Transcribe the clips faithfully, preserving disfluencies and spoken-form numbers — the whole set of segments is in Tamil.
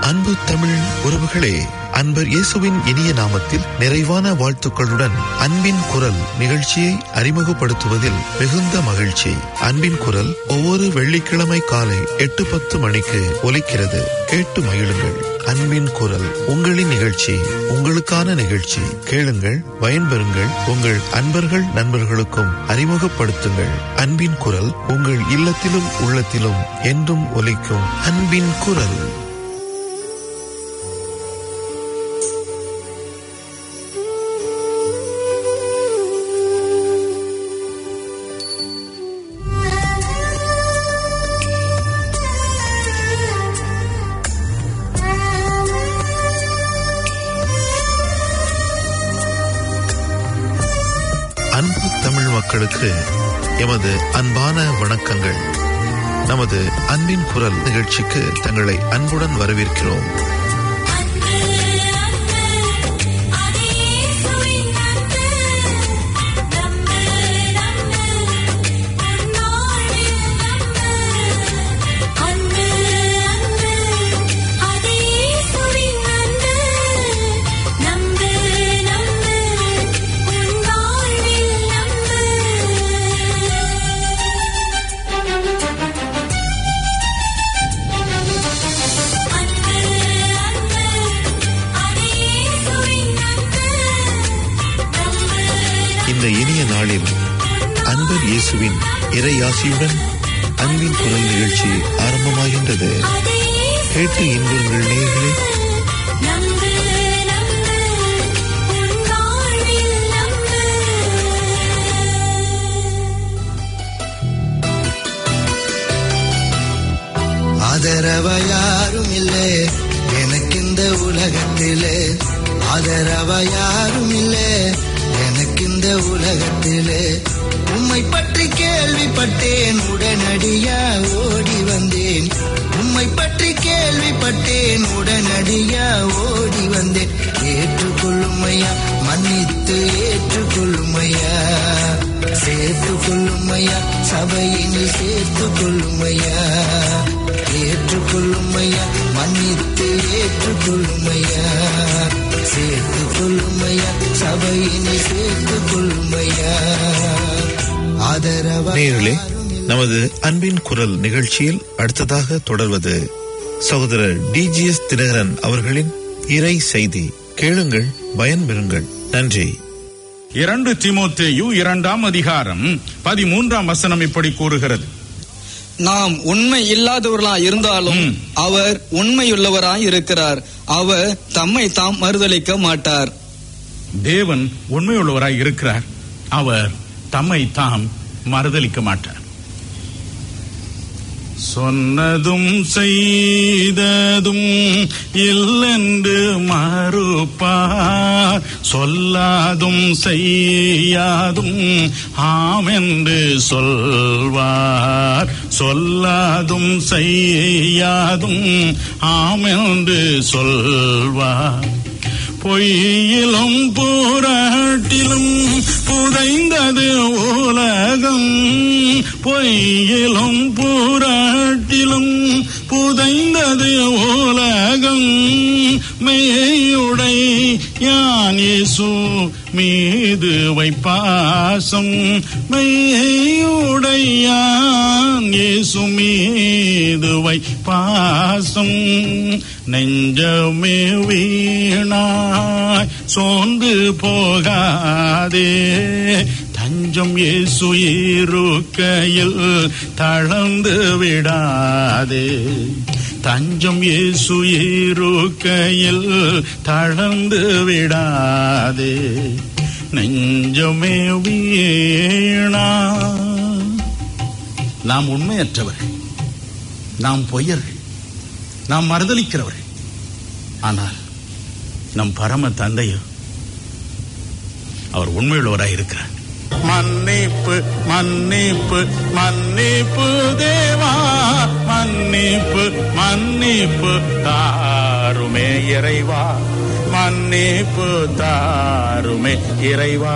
அன்பு தமிழ் உறவுகளே, அன்பர் இயேசுவின் இனிய நாமத்தில் நிறைவான வாழ்த்துக்களுடன் அன்பின் குரல் நிகழ்ச்சியை அறிமுகப்படுத்துவதில் மிகுந்த மகிழ்ச்சி. அன்பின் குரல் ஒவ்வொரு வெள்ளிக்கிழமை காலை எட்டு பத்து மணிக்கு ஒலிக்கிறது. கேட்டு மகிழுங்கள். அன்பின் குரல் உங்களின் நிகழ்ச்சி, உங்களுக்கான நிகழ்ச்சி. கேளுங்கள், பயன்பெறுங்கள். உங்கள் அன்பர்கள் நண்பர்களுக்கும் அறிமுகப்படுத்துங்கள். அன்பின் குரல் உங்கள் இல்லத்திலும் உள்ளத்திலும் என்றும் ஒலிக்கும். அன்பின் குரல். அன்பு தமிழ் மக்களுக்கு எமது அன்பான வணக்கங்கள். நமது அன்பின் குரல் நிகழ்ச்சிக்கு தங்களை அன்புடன் வரவேற்கிறோம். இந்த இனிய நாளில் அன்பர் இயேசுவின் இறையாசியுடன் அன்பின் குரல் நிகழ்ச்சி ஆரம்பமாகின்றது. கேட்டு இன்புறுங்கள் நேயர்களே. ஆதரவ யாரும் இல்லை எனக்கு இந்த உலகத்திலே, ஆதரவ யாரும் இல்லை எனக்கு இந்த உலகத்திலே. உம்மை பற்றி கேள்விப்பட்டேன், உடனடியா ஓடி வந்தேன். உம்மை பற்றி கேள்விப்பட்டேன், உடனடியா ஓடி வந்தேன். ஏற்றுக்கொள்ளுமையா, மன்னித்து ஏற்றுக்கொள்ளுமையா, சேர்த்துக் கொள்ளுமையா, சபையினில் சேர்த்துக் கொள்ளுமையா. ஏற்றுக்கொள்ளுமையா, மன்னித்து ஏற்றுக்கொள்ளுமையா, சேர்த்துக் கொள்ளுமையா, சபையினில் சேர்த்துக் கொள்ளுமையா. நேயர்களே, நமது அன்பின் குரல் நிகழ்ச்சியில் அடுத்ததாக தொடர்வது சகோதரர் டிஜிஎஸ் தினகரன் அவர்களின் இறை செய்தி. கேளுங்கள், பயன்பெறுங்கள். நன்றி. இரண்டு தீமோத்தேயு இரண்டாம் அதிகாரம் பதிமூன்றாம் வசனம் இப்படி கூறுகிறது: நாம் உண்மை இல்லாதவர்களாய் இருந்தாலும் அவர் உண்மையுள்ளவராய் இருக்கிறார். அவர் தம்மை தாம் மறுதலிக்க மாட்டார். தேவன் உண்மையுள்ளவராய் இருக்கிறார். அவர் தம்மை தாம் மறுதலிக்க மாட்டார். சொன்னதும் செய்ததும் இல்லென்று மறுப்பார், சொல்லாதும் செய்யாதும் ஆமென்று சொல்வார். சொல்லாதும் செய்யாதும் ஆமென்று சொல்வார். பொய்யிலும் புரட்டிலும் புதைந்தது உலகம், பொய்யிலும் புரட்டிலும் புதைந்தது உலகம். மெய்யுடை யான் இயேசு மீது வைப்பாசம், மெய்யுடை யான் இயேசு மீது வைப்பாசம். நெஞ்சமே வீணாய் சோர்ந்து போகாதே, தஞ்சம் இயேசு இருக்கையில் தளர்ந்து விடாதே. தஞ்சம் இயேசு இருக்கையில் தளர்ந்து விடாதே. நெஞ்சமே வீணா. நாம் உண்மையற்றவர்கள், நாம் பொய்யர்கள், நாம் மறுதலிக்கிறவர்கள். ஆனால் நம் பரம தந்தையோ அவர் உண்மையுள்ளவராய் இருக்கிறார். மன்னிப்பு மன்னிப்பு மன்னிப்பு தேவா, மன்னிப்பு மன்னிப்பு தாருமே இறைவா, மன்னிப்பு தாருமே இறைவா.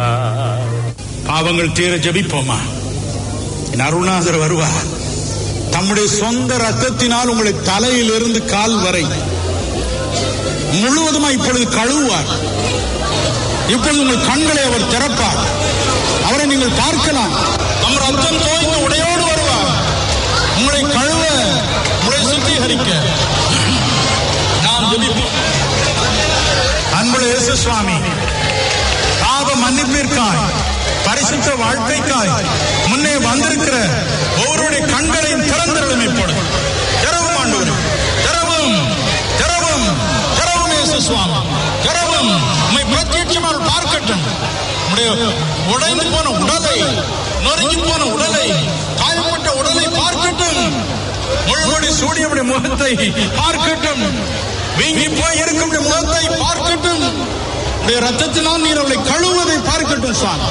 பாவங்கள் தீர ஜெபிப்போமா? என் அருணாதர் வருவார். தம்முடைய சொந்த ரத்தத்தினால் உங்களை தலையிலிருந்து கால் வரை முழுவதுமாக இப்பொழுது கழுவுவார். இப்பொழுது உங்கள் கண்களை அவர் திறப்பார். அவரை நீங்கள் பார்க்கலாம். நம் ரத்தம் தோய்ந்த உடையோடு வருவார். உங்களை கழுவ, உங்களை சுத்திகரிக்க நாம் ஜெபிப்போம். அன்புள்ள இயேசு சுவாமி, பாவ மன்னிப்பிற்காய், பரிசுத்த வாழ்க்கைக்காய் முன்னே வந்திருக்கிற ஒவ்வொருடைய கண்களையும் திறந்திருடும். இப்பொழுது திறவும் ஆண்டவரே, திறவும் திறவும் திறவும் இயேசு சுவாமி, திறவும். உம்மை பிரத்யட்சமாக பார்க்கட்டும். உம்முடைய உடைந்து போன உடலை, நொறுங்கி போன உடலை, காயப்பட்ட உடலை பார்க்கட்டும். முழுவடி சூடியவுடைய முகத்தை பார்க்கட்டும். வீங்கி போய் இருக்கும் முகத்தை பார்க்கட்டும். ரத்தத்தினால் நீர் அவளை கழுவுவதை பார்க்கட்டும் சுவாமி.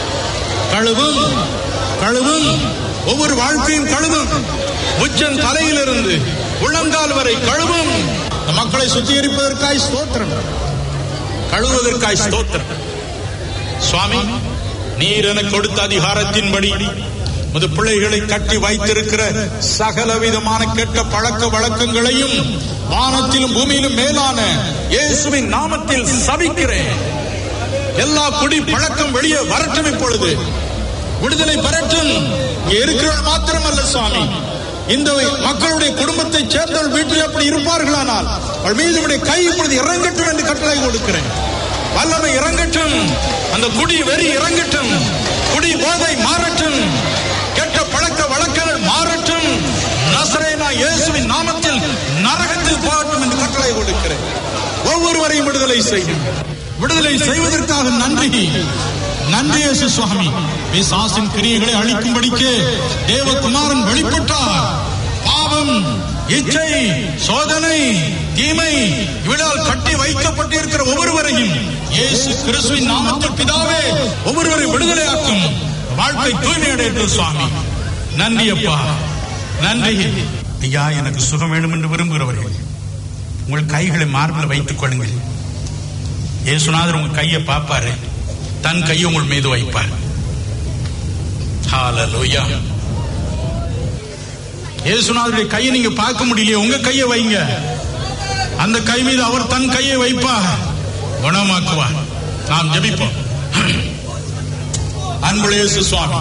கழுவும் கழுவும் ஒவ்வொரு வாழ்க்கையும் கழுவும். உச்சன் தலையிலிருந்து உள்ளங்கால் வரை கழுவும். மக்களை சுத்திகரிப்பதற்காய் ஸ்தோத்திரம், கழுவுவதற்காய் ஸ்தோத்திரம். சுவாமி, நீர் எனக்கு கொடுத்த அதிகாரத்தின்படி முது பிள்ளைகளை கட்டி வைத்திருக்கிற சகல விதமான கெட்ட பழக்க வழக்கங்களையும் வானத்திலும் பூமியிலும் மேலான இயேசுவின் நாமத்தில் சபிக்கிறேன். எல்லா குடி பழக்கம் வெளியே வரட்டும். இப்பொழுது விடுதலை பெறட்டும். இருக்கிறவர்கள் மாத்திரமல்ல சுவாமி, இந்த மக்களுடைய குடும்பத்தை சேர்ந்தவர்கள் வீட்டில் அப்படி இருப்பார்களானால் அவள் மீது கை இப்பொழுது இறங்கட்டும் என்று கட்டளை கொடுக்கிறேன். வல்லமை இறங்கட்டும். அந்த குடி வெறி இறங்கட்டும். குடி போதை மாறட்டும். கெட்ட பழக்க வழக்கங்கள் மாறட்டும். நசரேனா இயேசுவின் நாமத்தில் நரகத்தில் போகட்டும் என்று கட்டளை கொடுக்கிறேன். ஒவ்வொருவரையும் விடுதலை செய்யும். விடுதலை செய்வதற்காக நன்றி. நன்றி இயேசு சுவாமி. பிசாசின் கிரியைகளை அழிக்கும்படிக்கு தேவகுமாரன் வெளிப்பட்டார். பாவம், இச்சை, சோதனை, தீமை இவளால் கட்டி வைக்கப்பட்டிருக்கிற ஒவ்வொருவரையும் இயேசு கிறிஸ்துவின் நாமத்தில் பிதாவே ஒவ்வொருவரையும் விடுதலையாக்கும். வாழ்க்கை தூய்மையடையட்டும் சுவாமி. நன்றி அப்பா, நன்றி ஐயா. எனக்கு சுகம் வேண்டும் என்று விரும்புகிறவர்கள் உங்கள் கைகளை மார்பில் வைத்துக் கொள்ளுங்கள். இயேசுநாதர் உங்கள் கையை பார்ப்பாரு, தன் கையை உங்கள் மீது வைப்பார். ஹல்லேலூயா. இயேசுநாதருடைய கையை நீங்க பார்க்க முடியலையே, உங்க கையை வைங்க. அந்த கை மீது அவர் தன் கையை வைப்பார், குணமாக்குவார். நாம் ஜெபிப்போம். அன்புள்ள இயேசு சுவாமி,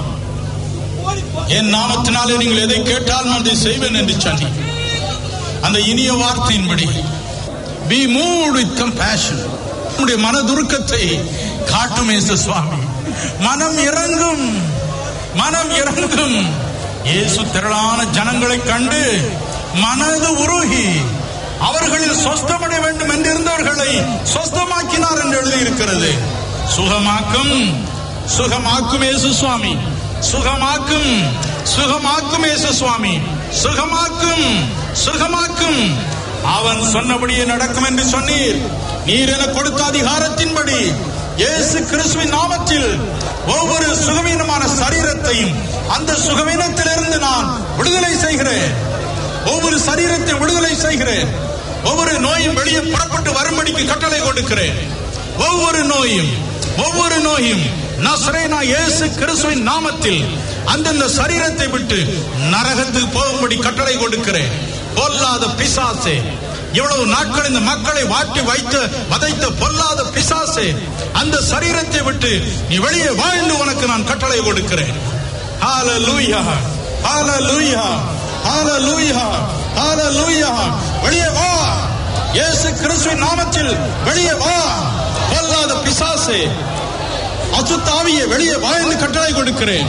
என் நாமத்தினாலே நீங்கள் எதை கேட்டால் நான் அதை செய்வேன் என்று சொன்னி அந்த இனிய வார்த்தையின்படி be moved with compassion, உங்களுடைய மனதுருக்கத்தை காட்டும் இயேசு சுவாமி. மனம் இறங்கும், மனம் இறங்கும். இயேசு திரளான ஜனங்களை கண்டு மனது உருகி அவர்களில் சொஸ்தமடைய வேண்டும் என்றிருந்தவர்களை சொஸ்தமாக்கினார் என்று எழுதியிருக்கிறது. சுகமாக்கும், சுகமாக்கும் இயேசு சுவாமி, சுகமாக்கும், சுகமாக்கும் இயேசு சுவாமி, சுகமாக்கும், சுகமாக்கும். அவன் சொன்னபடியே நடக்கும் என்று சொன்னீர். நீர் என கொடுத்த அதிகாரத்தின்படி இயேசு கிறிஸ்துவின் நாமத்தில் ஒவ்வொரு சுகவீனமான சரீரத்தையும் அந்த சுகவீனத்திலிருந்து நான் விடுதலை செய்கிறேன். ஒவ்வொரு சரீரத்தை விடுதலை செய்கிறேன். ஒவ்வொரு நோயும் வெளியே புறப்பட்டு வரும்படிக்கு கட்டளை கொடுக்கிறேன். ஒவ்வொரு நோயும் ஒவ்வொரு நோயும் நசரேனா இயேசு கிறிஸ்துவின் நாமத்தில் அந்தந்த சரீரத்தை விட்டு நரகத்துக்கு போகும்படி கட்டளை கொடுக்கிறேன். பொல்லாத பிசாசே, இவ்வளவு நாட்கள் இந்த மக்களை வாட்டி வைத்து வதைத்த பொல்லாத பிசாசே, அந்த சரீரத்தை விட்டு நீ வெளியே வாழ்ந்து உனக்கு நான் கட்டளை கொடுக்கிறேன். ஹல்லேலூயா, ஹல்லேலூயா, ஹல்லேலூயா, ஹல்லேலூயா. வெளியே வா, இயேசு கிறிஸ்துவின் நாமத்தில் வெளியே வா. பொல்லாத பிசாசே, அசுத்த ஆவியே, வெளியே வா என்று கட்டளை கொடுக்கிறேன்.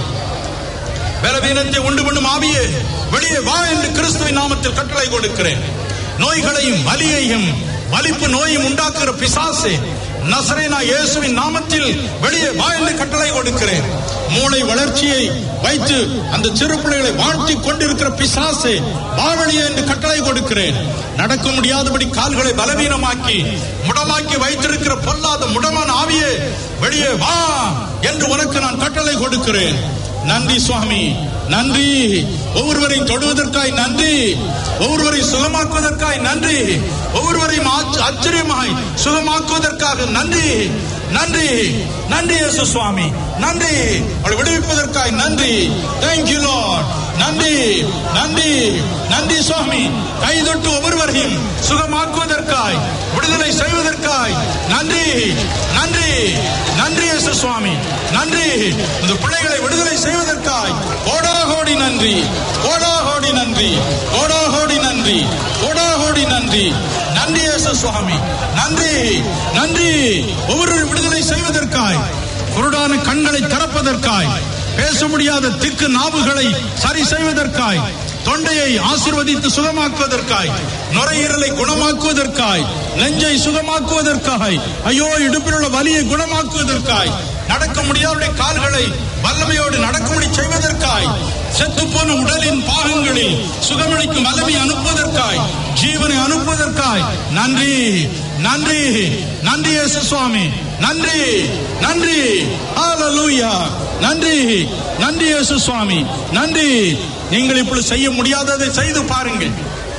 பலவீனத்தை உண்டு பண்ணும் ஆவியே, வெளியே வா என்று கிறிஸ்துவின் நாமத்தில் கட்டளை கொடுக்கிறேன். நோய்களையும் வலியையும் வலிப்பு நோயும் உண்டாக்குகிற பிசாசே, நசரேனா இயேசுவின் நாமத்தில் வெளியே வா என்று கட்டளை கொடுக்கிறேன். மூளை வளர்ச்சியை வைத்து அந்த சிறு பிள்ளைகளை வாழ்த்தி கொண்டிருக்கிற பிசாசே, வாவழியே என்று கட்டளை கொடுக்கிறேன். நடக்க முடியாதபடி கால்களை பலவீனமாக்கி முடமாக்கி வைத்திருக்கிற பொல்லாத முடமான ஆவியே, வெளியே வா என்று உனக்கு நான் கட்டளை கொடுக்கிறேன். நன்றி சுவாமி, நன்றி. ஒவ்வொருவரையும் தொடுவதற்காய் நன்றி. ஒவ்வொருவரையும் சுகமாக்குவதற்காய் நன்றி. ஒவ்வொருவரையும் ஆச்சரியமாய் சுகமாக்குவதற்காக நன்றி. நன்றி, நன்றி இயேசு சுவாமி, நன்றி. அவளை விடுவிப்பதற்காய் நன்றி. Thank you Lord. நன்றி நன்றி நன்றி சுவாமி. கைதொட்டு ஒவ்வொருவரையும் சுகமாக்குவதற்காய், விடுதலை செய்வதற்காய் நன்றி நன்றி நன்றி இயேசு சுவாமி. நன்றி. இந்த பிள்ளைகளை விடுதலை செய்வதற்காய் கோடாகோடி நன்றி, கோடாகோடி நன்றி, கோடாகோடி நன்றி, கோடாகோடி நன்றி. நன்றி இயேசு சுவாமி. நன்றி நன்றி. ஒவ்வொரு விடுதலை செய்வதற்காய், குருடான கண்களை திறப்பதற்காய், பேச முடியாத திக்கு நாவுகளை சரி செய்வதற்காய், தொண்டையை ஆசீர்வதித்து சுகமாக்குவதற்காய், நுரையீரலை குணமாக்குவதற்காய், நெஞ்சை சுகமாக்குவதற்காய், ஐயோ இடுப்பில் உள்ள வலியை குணமாக்குவதற்காய், நடக்க முடியாத கால்களை வல்லமையோடு நடக்கும்படி செய்வதற்காய், செத்து போன உடலின் பாகங்களில் சுகமளிக்கும் வல்லமை அனுப்புவதற்காய், ஜீவனை அனுப்புவதற்காய் நன்றி நன்றி நன்றி இயேசு சுவாமி. நன்றி நன்றி. ஹல்லேலூயா. நன்றி நன்றி இயேசு சுவாமி. நன்றி. நீங்கள் இப்படி செய்ய முடியாததை செய்து பாருங்கள்.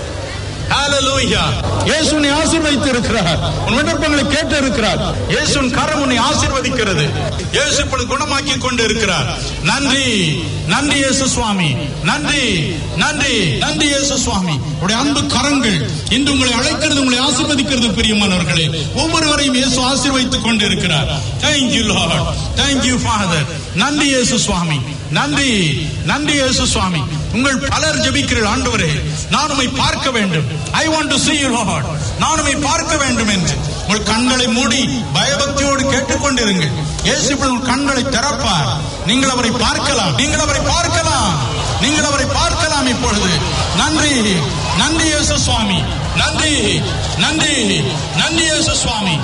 ஹல்லேலூயா. இயேசு உன்னை ஆசீர்வதித்து இருக்கிறார். உன் விண்ணப்பங்களை கேட்டு இருக்கிறார். இயேசுவின் கரம் உன்னை ஆசீர்வதிக்கிறது. இயேசு இப்படி குணமாக்கி கொண்டு இருக்கிறார். நன்றி நன்றி இயேசு சுவாமி. நன்றி நன்றி நன்றி இயேசு சுவாமி. உடைய அன்பு கரங்கள் இன்று உங்களை அழைக்கிறது, உங்களை ஆசீர்வதிக்கிறது. பிரியமானவர்களே, ஒவ்வொருவரையும் இயேசு ஆசீர்வதித்துக் கொண்டு இருக்கிறார். Thank you Lord. Thank you Father. நன்றி இயேசு சுவாமி. நன்றி நன்றி இயேசு சுவாமி. உங்கள் பலர் ஜெபிக்கிறீர்கள், ஆண்டவரே நான் உம்மை பார்க்க வேண்டும். I want to see you Lord. நான் உம்மை பார்க்க வேண்டும் என்று உங்கள் கண்களை மூடி பயபக்தியோடு கேட்டுக்கொண்டிருங்கள். இயேசு உங்கள் கண்களை திறப்பார். நீங்கள் அவரை பார்க்கலாம். நீங்கள் அவரை பார்க்கலாம். நீங்கள் அவரை பார்க்கலாம் இப்பொழுது. நன்றி நன்றி இயேசு சுவாமி. நன்றி நன்றி நன்றி இயேசு சுவாமி.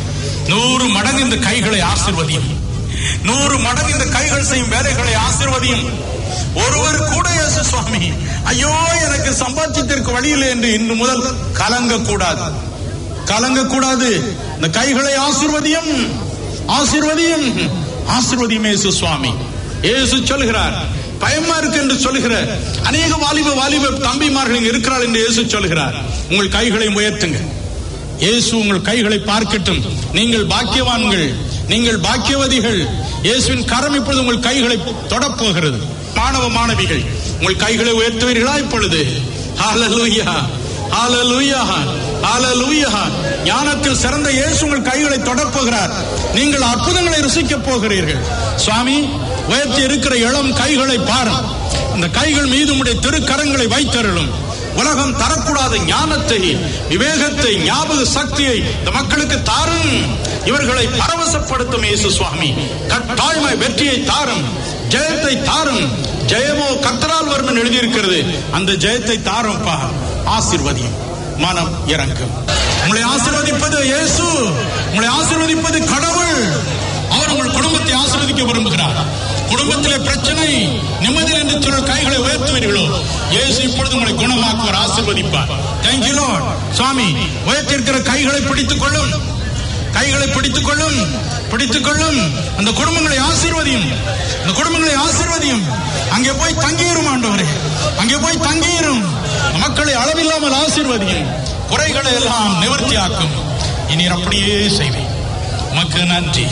நூறு மடங்கு இந்த கைகளை ஆசீர்வதியும். நூறு மடங்கு இந்த கைகள் செய்யும் வேலைகளை ஆசீர்வதியும். ஒருவர் கூட இயேசு சுவாமி, ஐயோ எனக்கு சம்பாதித்திற்கு வழியில் என்று இன்று முதல் கலங்க கூடாது, கலங்க கூடாது. இந்த கைகளை ஆசீர்வதியும், ஆசீர்வதியும், ஆசீர்வதியும் இயேசு சுவாமி. இயேசு சொல்கிறார், பயமா இருக்கு என்று சொல்லுகிற அநேக வாலிப வாலிப தம்பிமார்கள் இருக்கிறார் என்று இயேசு சொல்கிறார். உங்கள் கைகளை உயர்த்துங்க. இயேசு உங்கள் கைகளை பார்க்கட்டும். நீங்கள் பாக்கியவான்கள், நீங்கள் பாக்கியவதிகள். இயேசுவின் கரம் இப்பொழுது உங்கள் கைகளை தொடப்போகிறது. மாணவ மாணவிகள், உங்கள் கைகளை உயர்த்துவீர்களா இப்பொழுது? ஹல்லேலூயா, ஹல்லேலூயா, ஹல்லேலூயா. ஞானத்தில் சிறந்த இயேசு உங்கள் கைகளை தொடப்போகிறார். நீங்கள் அற்புதங்களை ருசிக்க போகிறீர்கள். சுவாமி, உயர்த்தி இருக்கிற இளம் கைகளை பாரும். இந்த கைகள் மீது உடைய திருக்கரங்களை வைத்தருளும். உலகம் தரக்கூடாத ஞானத்தை, விவேகத்தை, ஞாபக சக்தியை இந்த மக்களுக்கு தாரும். இவர்களை பரவசப்படுத்தும் இயேசு சுவாமி. கட்டாயமாய் வெற்றியை தாரும், ஜெயத்தை தாரும். ஜெயமோ கர்த்தரால் வரும் எழுதியிருக்கிறது. அந்த ஜெயத்தை தாரும்பா. ஆசீர்வதியும். மனம் இறங்கும். உங்களை ஆசீர்வதிப்பது இயேசு, உங்களை ஆசீர்வதிப்பது கடவுள். அவர் உங்கள் குடும்பத்தை ஆசீர்வதிக்க விரும்புகிறார். குடும்பத்திலே பிரச்சனை, நிம்மதி என்று சொல்ல கைகளை உயர்த்துவீர்களோ, இயேசு இப்பொழுது உங்களை குணமாக்குவார், ஆசீர்வதிப்பார். Thank you Lord. சுவாமி, உயர்த்திருக்கிற கைகளை பிடித்துக் கொள்ளும், கைகளை பிடித்துக் கொள்ளும், பிடித்துக் கொள்ளும். அந்த குடும்பங்களை ஆசீர்வதியும், அந்த குடும்பங்களை ஆசீர்வதியும். அங்கே போய் தங்கியிரும் ஆண்டவரே, அங்கே போய் தங்கியிரும். மக்களை அளவில்லாமல் ஆசீர்வதியும். குறைகளை எல்லாம் நிவர்த்தியாக்கும். இனி அப்படியே செய்வேன். உமக்கு நன்றி,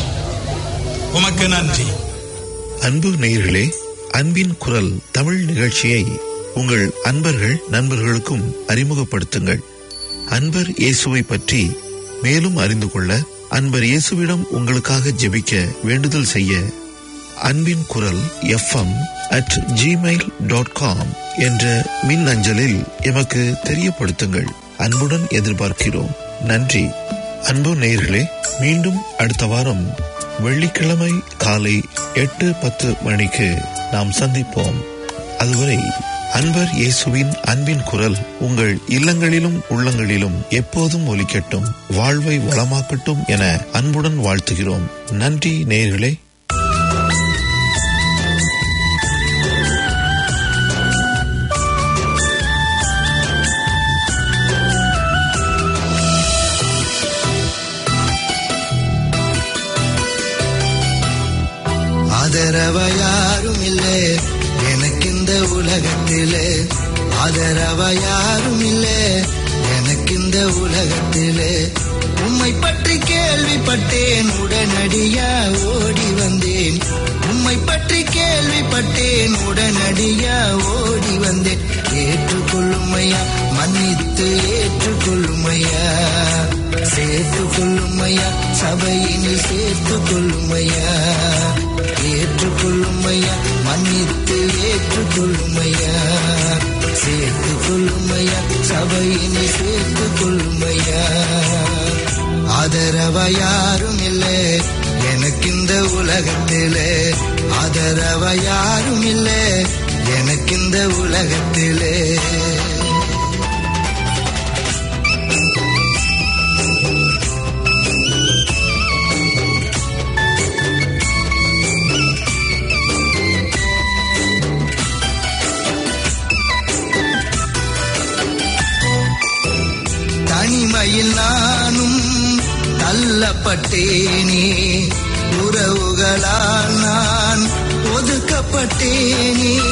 உமக்கு நன்றி. அன்பு நேயர்களே, அன்பின் குரல் தமிழ் நிகழ்ச்சியை உங்கள் அன்பர்கள் நண்பர்களுக்கும் அறிமுகப்படுத்துங்கள். அன்பர் இயேசுவை பற்றி மேலும் அறிந்து கொள்ள, அன்பர் இயேசுவிடம் உங்களுக்காக ஜெபிக்க வேண்டுதல் செய்ய அன்பின் குரல் FM at Gmail dot com என்ற மின் அஞ்சலில் எமக்கு தெரியப்படுத்துங்கள். அன்புடன் எதிர்பார்க்கிறோம். நன்றி. அன்பு நேயர்களே, மீண்டும் அடுத்த வாரம் வெள்ளிக்கிழமை காலை எட்டு பத்து மணிக்கு நாம் சந்திப்போம். அதுவரை அன்பர் இயேசுவின் அன்பின் குரல் உங்கள் இல்லங்களிலும் உள்ளங்களிலும் எப்போதும் ஒலிக்கட்டும், வாழ்வை வளமாக்கட்டும் என அன்புடன் வாழ்த்துகிறோம். நன்றி நேயர்களே. ஆதரவ யாரும் இல்லை எனக்கு இந்த உலகத்திலே, ஆதரவ யாரும் இல்லை எனக்கு இந்த உலகத்திலே. உம்மை பற்றி கேள்விப்பட்டேன், உடனடியா ஓடி வந்தேன். உம்மை பற்றி கேள்விப்பட்டேன், உடனடியா ஓடி வந்தேன். ஏற்றுக்கொள்ளுமையா, மன்னித்து ஏற்றுக்கொள்ளுமையா, சேர்த்துக் கொள்ளுமையா, சபையினில் சேர்த்துக் கொள்ளுமையா. ஏற்றுக்கொள்ளுமையா, மன்னித்து ஏற்றுக்கொள்ளுமையா, சேர்த்துக் கொள்ளுமையா, சபையினில் சேர்த்துக் கொள்ளுமையா. ஆதரவ யாரும் இல்லை எனக்கு இந்த உலகத்திலே, ஆதரவ யாரும் இல்லை எனக்கு இந்த உலகத்திலே. தனிமையில் நானும் தள்ளப்பட்டேனே, உறவுகளால் நான் ஒதுக்கப்பட்டேனே.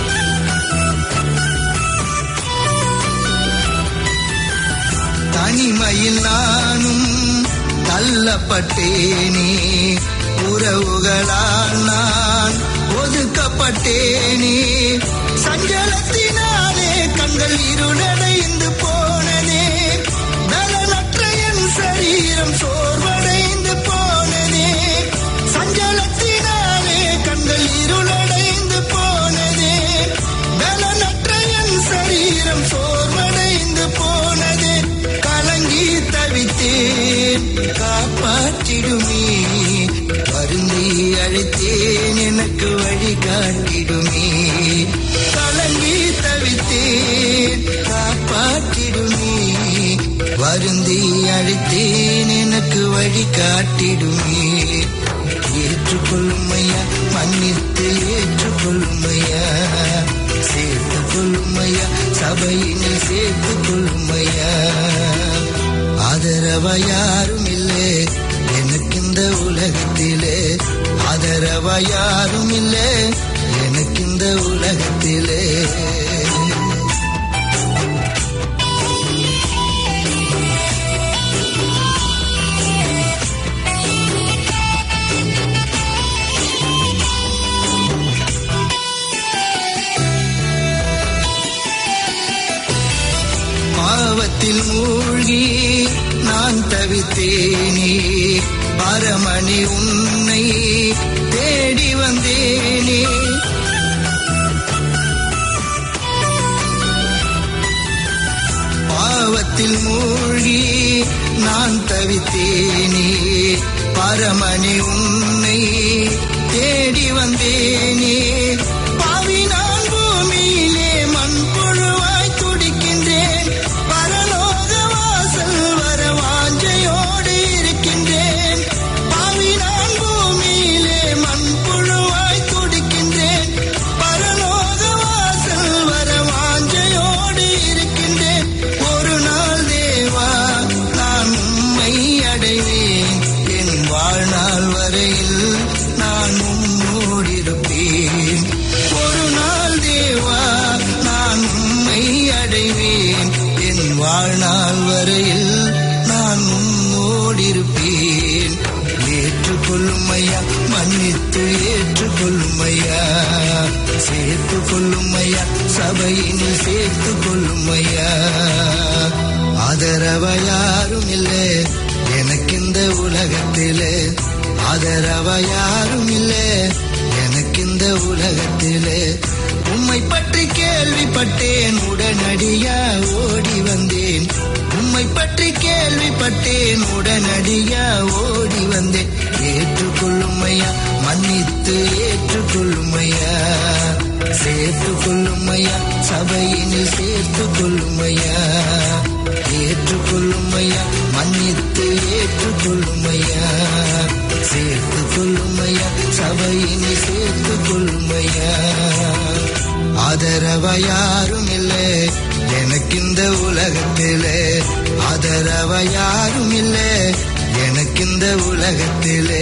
தனிமையில் நானும் தள்ளப்பட்டேனே, உறவுகளால் நான் ஒதுக்கப்பட்டேனே. சஞ்சலத்தினாலே கண்கள் இருளடைந்து போனதே, பலனற்ற என் சரீரம் சோர்வடைந்து போனதே. சஞ்சலத்தினாலே கண்கள் இருளடைந்து போனதே, பலனற்ற என் சரீரம் சோர்வடைந்து போனதே. கலங்கி தவித்தேன், காப்பாற்றிடுமே, வருந்தி அழைத்தேன், எனக்கு வழி காட்டிடுமே. கலங்கி தவித்தேன், காப்பாற்றிடுமே, வருந்தி அழைத்தேன், எனக்கு வழி காட்டிடுமே. ஏற்றுக்கொள்ளுமையா, மன்னித்து ஏற்றுக்கொள்ளுமையா, சேர்த்துக் கொள்ளுமையா, சபையினில் சேர்த்துக் கொள்ளுமையா. ஆதரவ யாரும் இல்லை எனக்கு இந்த உலகத்திலே, ஆதரவ யாரும் இல்லை எனக்கு இந்த உலகத்திலே. பாவத்தில் மூழ்கி நான் தவித்தேனே, பரமணி உன்னை தேடி வந்தேனே. பாவத்தில் மூழ்கி நான் தவித்தேனே, பரமணி உன்னை தேடி வந்தேனே. பாவி நான் பூமியிலே மண் புழுவாய் துடிக்கின்றேன், பரலோக வாசல் வர வாஞ்சையோடு இருக்கின்றேன். பாவி நான் பூமியிலே மண் புழுவாய் துடிக்கின்றேன், பரலோக வாசல் வர வாஞ்சையோடு இருக்கின்றேன். ஒரு நாள் தேவா நான் உம்மை அடைவேன், என் வாழ்நாள் வரையில் நான் உம்மோடு இருப்பேன். ஒரு நாள் தேவா நான் உம்மை அடைவேன், என் வாழ்நாள் வரையில் நான் உம்மோடு இருப்பேன். ஏற்றுக்கொள்ளுமையா, மன்னித்து ஏற்றுக்கொள்ளுமையா, சேர்த்துக் கொள்ளுமையா, சபையினில் சேர்த்துக் கொள்ளுமையா. ஆதரவ யாரும் இல்லை எனக்கு இந்த உலகத்திலே, ஆதரவ யாரும் இல்லை எனக்கு இந்த உலகத்திலே. உம்மை பற்றி கேள்விப்பட்டேன், உடனடியா ஓடி வந்தேன். உம்மை பற்றி கேள்விப்பட்டேன், உடனடியா ஓடி வந்தேன். ஏற்றுக்கொள்ளுமையா, மன்னித்து ஏற்றுக்கொள்ளுமையா, சேர்த்துக் கொள்ளுமையா, சபையினில் சேர்த்துக் கொள்ளுமையா. ஏற்றுக்கொள்ளுமையா, மன்னித்து ஏற்றுக்கொள்ளுமையா, சேர்த்துக் கொள்ளுமையா, சபையினில் சேர்த்துக் கொள்ளுமையா. ஆதரவ யாரும் இல்லை எனக்கு இந்த உலகத்திலே, ஆதரவ யாரும் இல்லை எனக்கு இந்த உலகத்திலே.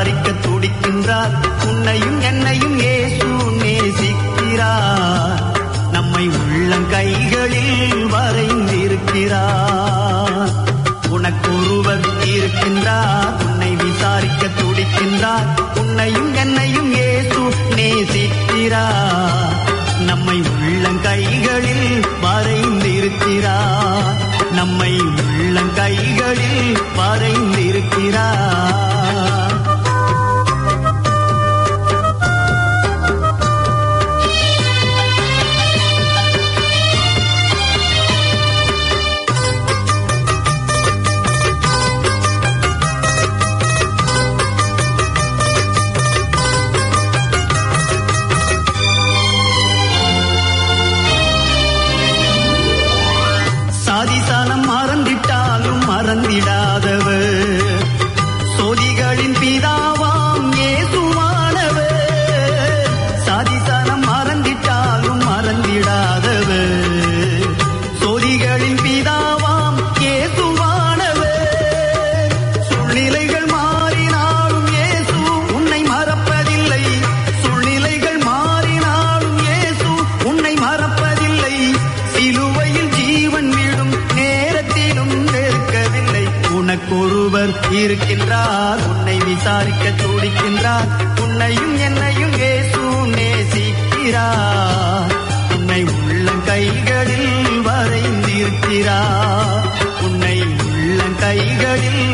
விசாரிக்க துடிக்கின்றார். உன்னையும் என்னையும் இயேசு நேசிக்கிறார். நம்மை உள்ளங்கைகளில் வரைந்திருக்கிறார். உனக்கொருவர் இருக்கின்றார், உன்னை விசாரிக்க துடிக்கின்றார். உன்னையும் என்னையும் இயேசு நேசிக்கிறார். நம்மை உள்ளங்கைகளில் வரைந்திருக்கிறார். நம்மை உள்ளங்கைகளில் வரைந்திருக்கிறார். சாதிசானம் மறந்திட்டாலும் மறந்திடாதவர், சோதிகளின் பிதாவாம் இயேசுவானவர். சாதிசானம் மறந்திட்டாலும் மறந்திடாதவர், சோதிகளின் பிதாவாம் இயேசுவானவர். சூழ்நிலைகள் மாறினாலும் இயேசு உன்னை மறப்பதில்லை. சூழ்நிலைகள் மாறினாலும் இயேசு உன்னை மறப்பதில்லை. சிலுவையில் ஜீவன் விடும் நேரத்திலும் வெறுக்கவில்லை. உனக்கொருவர் இருக்கின்றார், உன்னை விசாரிக்க துடிக்கின்றார். உன்னையும் என்னையும் இயேசு நேசிக்கிறார். உன்னை உள்ளங்கைகளில் வரைந்திருக்கிறார். உன்னை உள்ளங்கைகளில்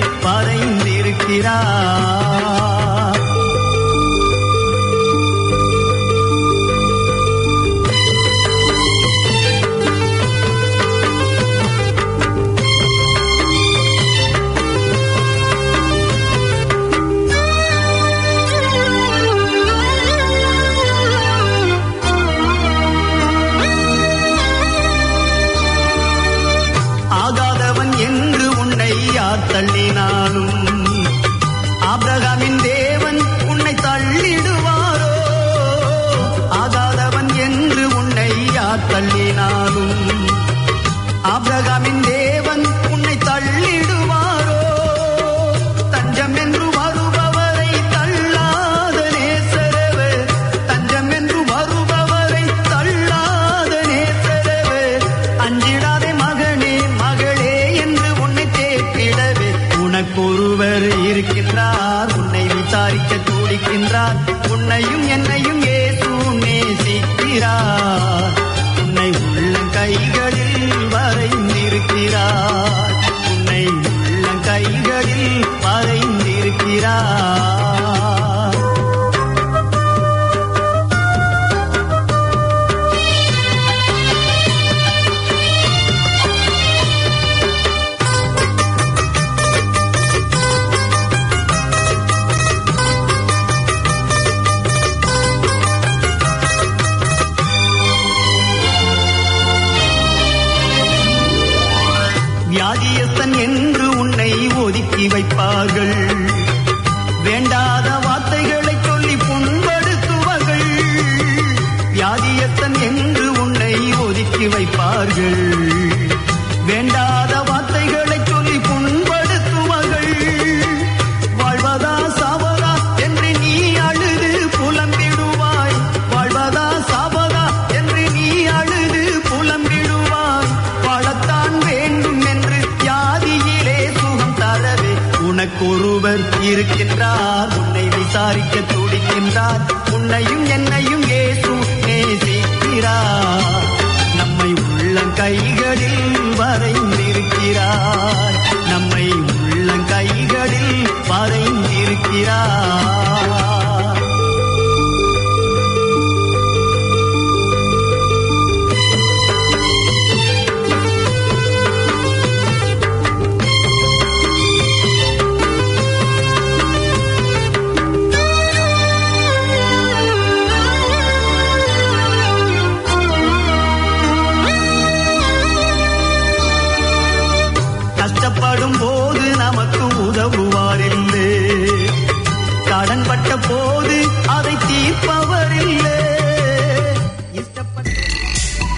வரைந்திருக்கிறார். ஆகாதவன் என்று உன்னை யார் தள்ளினாலும் ஆபிரகாமின் தேவன் உன்னை தள்ளிடுவாரோ? ஆகாதவன் என்று உன்னை யார் தள்ளினாலும் ஆபிரகாமின் தேவன் உன்னை தள்ளிடுவாரோ? தஞ்சம் என்று வருபவரை தள்ளாத நேசரவர், தஞ்சம் என்று வருபவரை தள்ளாத நேசரவர். அஞ்சிடாதே மகனே மகளே என்று உன்னை தேற்றிடவே உனக்கொருவர் இருக்கின்றார். உன்னை விசாரிக்க துடிக்கின்றார். உன்னையும் என்னையும் இயேசு நேசிக்கிறார். உன்னை உள்ளங்கைகளில் வரைந்திருக்கிறார். உன்னை உள்ளங்கைகளில் வரைந்திருக்கிறார். வியாதியஸ்தன் என்று உன்னை ஒதுக்கி வைப்பார்கள். வேண்டாத வார்த்தைகளை சொல்லி புண்படுத்துவார்கள். வியாதியஸ்தன் என்று உன்னை ஒதுக்கி வைப்பார்கள். வேண்டாத வார்த்தைகளை சொல்லி புண்படுத்துவார்கள். வாழ்வதா சாவதா என்று நீ அழுது புலம்பிடுவாய். வாழ்வதா சாவதா என்று நீ அழுது புலம்பிடுவாய். வாழத்தான் வேண்டும் என்று வியாதியிலே சுகம் தரவே உனக்கொருவர் இருக்கின்றார். உன்னை விசாரிக்க துடிக்கின்றார். உன்னையும் என்னையும்